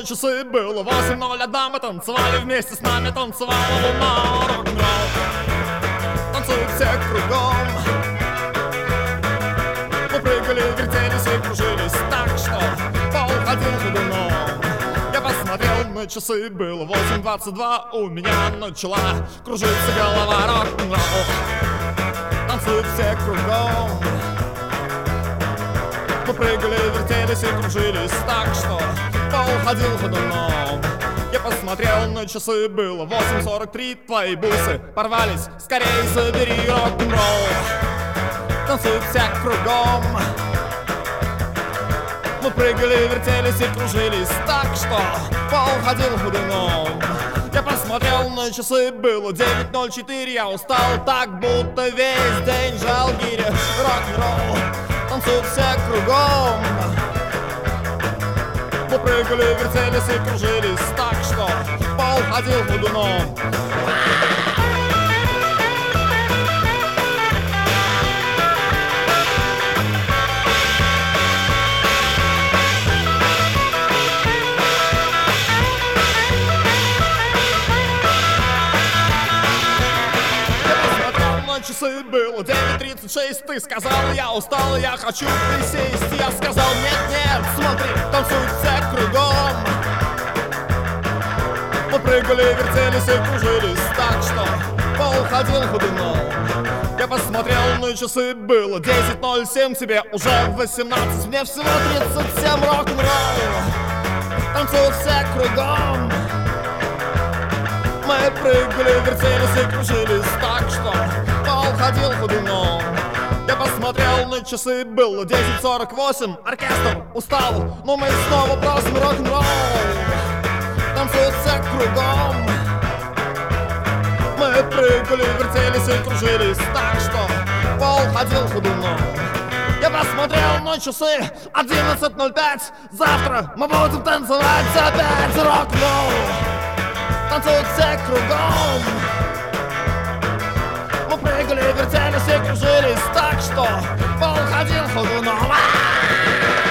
на часы, было 8:01. Мы танцевали вместе, с нами танцевала луна. Рок-н-ролл танцуют все кругом. Мы прыгали, вертелись и кружились так, что пол ходил ходуном. Я посмотрел на часы, было 8:22. У меня начала кружиться голова. Рок-н-ролл танцуют все кругом. Мы прыгали, вертелись и кружились так, что пол ходил ходуном. Я посмотрел на часы, было 8:43. Твои бусы порвались, скорее забери. Рок-н-ролл танцуют все кругом. Мы прыгали, вертелись и кружились так, что пол ходил ходуном. Я посмотрел на часы, было 9:04. Я устал так, будто весь день жал гири. Рок-н-ролл танцуют все кругом. Мы прыгали, вертелись и кружились так, что пол ходил ходуном. Часы, было 9:36. Ты сказал, я устал, я хочу присесть. Я сказал, нет, смотри, танцуют все кругом. Мы прыгали, вертелись и кружились так, что пол ходил ходуном. Я посмотрел на часы, было 10:07. Тебе уже 18, мне всего 37. Рок-н-ролл танцуют все кругом. Мы прыгали, вертелись и кружились так, что пол ходил ходуном. Я посмотрел на часы, было 10:48. Оркестр устал, но мы снова просим. Рок-н-ролл танцуют все кругом. Мы прыгали, вертелись и кружились так, что пол ходил ходуном. Я посмотрел на часы, 11:05. Завтра мы будем танцевать опять. Рок-н-ролл танцуют все кругом. Мы прыгали, вертелись и кружились так, что пол ходил ходуном.